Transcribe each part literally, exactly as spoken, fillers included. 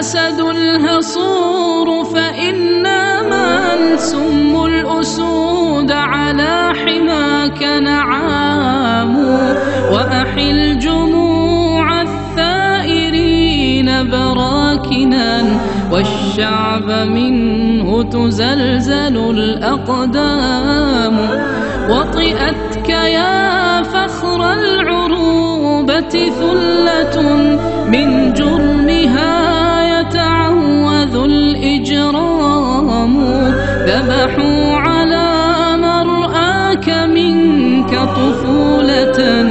الأسد الهصور فإنما نسم الأسود على حماك نعام. وأحل جموع الثائرين براكنا والشعب منه تزلزل الأقدام. وطئتك يا فخر العروبة ثلة من جرمها يتعوذ الإجرام. ذبحوا على مرآك منك طفولة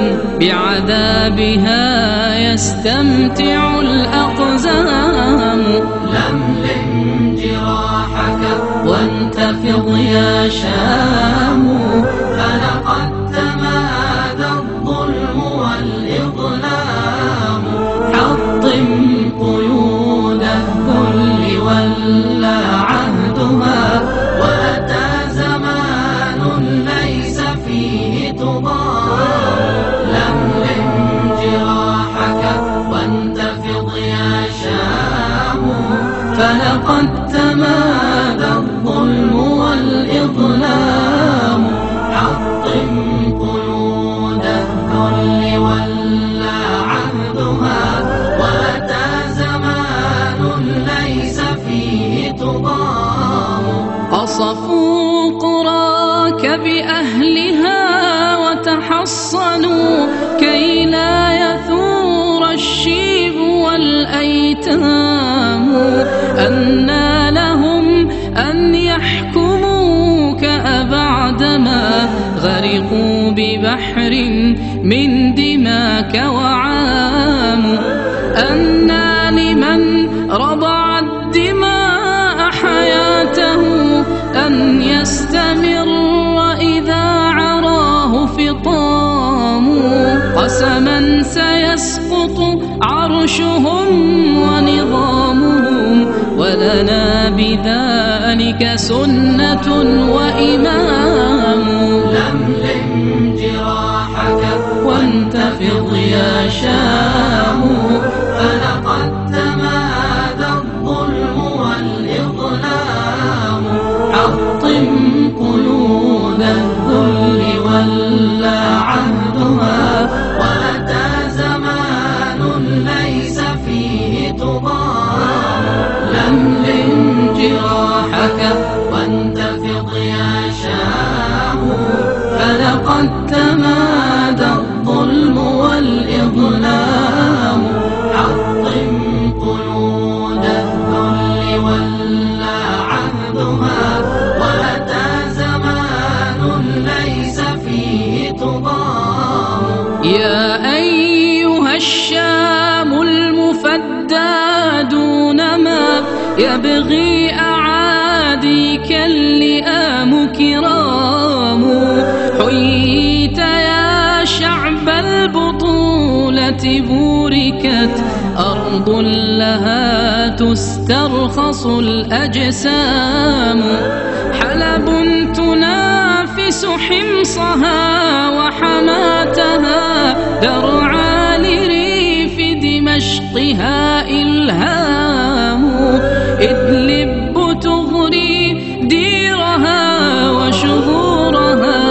بعذابها يستمتع الأقزام. لملم جراحك وانتفض يا شام، فلقد تمادى الظلم والإظلام. حطم قيود الذل ولى عهدها، وأتى زمان ليس فيه تضام. لملم جراحك وانتفض يا شام، فلقد تمادى الظلم والإظلام. حطم قيود الذل ولى عهدها، وأتى زمان ليس فيه تضام. قصفوا قراك بأهلها وتحصنوا كي لا يثور الشيب والأيتام. أنى لهم أن يحكموك أبعدما غرقوا ببحر من دماك وعام. أنى لمن رضع الدماء حياته أن يستمر إذا عراه فطام. قسما سيسقط عرشهم ونظامهم، ولنا بذلك سنة وإمام. لملم جراحك وانتفض يا شام، فلقد تمادى الظلم والإظلام. حطم قيود الذل ولى عهدها، وأتى زمان ليس فيه تضام. لملم جراحك وانتفض يا شام، فلقد تمادى الظلم والإظلام. حطم قيود الذل ولى عهدها، وأتى زمان ليس فيه تضام. يا أيها الشام المفدى دون ما يبغي أعاديك اللئام كرام. حييت يا شعب البطولة بوركت أرض لها تسترخص الأجسام. حلب تنافس حمصها وحماتها، درعا لريف دمشقها إلهام. إدلب تغري ديرها وشهورها،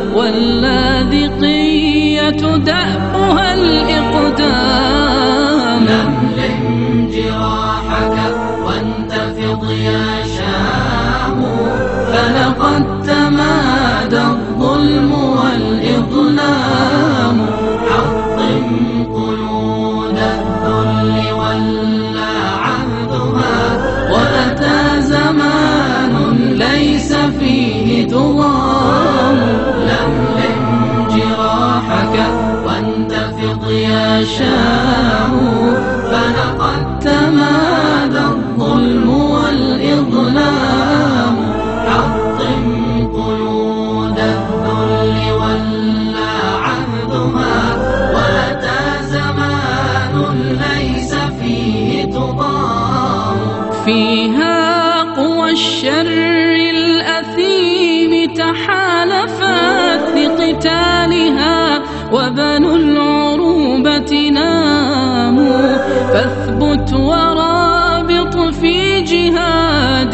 واللاذقية دأبها الإقدام. لملم جراحك وانتفض يا شام، فلقد تمادى الظلم والإظلام. حطم قيود الذل ولى عهدها، وأتى زمان ليس فيه تضام. لملم جراحك وانتفض يا شام، فلقد تمادى الظلم والإظلام. حطم قيود الذل ولى عهدها، وأتى زمان ليس فيه تضام. فيها قوى الشر الأثيم تحالفت لقتالها، وبنو العروبة ناموا. فاثبت ورابط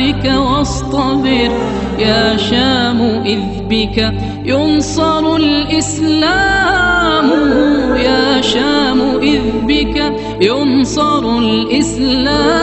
بك واصطبر يا شام إذ بك ينصر الإسلام يا شام إذ بك ينصر الإسلام